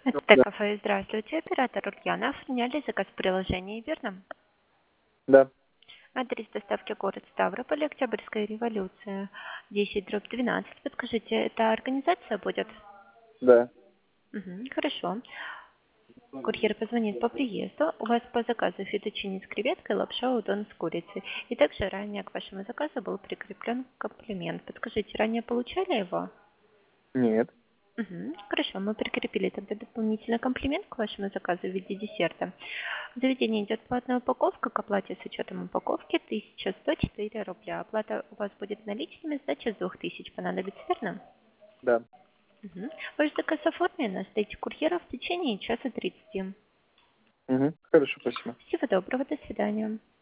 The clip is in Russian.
Это Да, кафе. Здравствуйте, оператор Ульяна. Оформляли заказ в приложении, верно? да, Адрес доставки город Ставрополь, Октябрьская революция, 10/12. Подскажите, это организация будет? да. Мгм, хорошо. Курьер позвонит по приезду. У вас по заказу фетучини с креветкой, лапша удон с курицей. И также ранее к вашему заказу был прикреплен комплимент. Подскажите, ранее получали его? Нет. Мгм. Хорошо, мы прикрепили тогда дополнительный комплимент к вашему заказу в виде десерта. В заведении идет платная упаковка, к оплате с учетом упаковки 1104 рубля. Оплата у вас будет наличными, сдача с 2000 понадобится, верно? Да. Мгм. Ваш заказ оформлен, ждите курьера в течение часа 30. Хорошо, спасибо. Всего доброго, до свидания.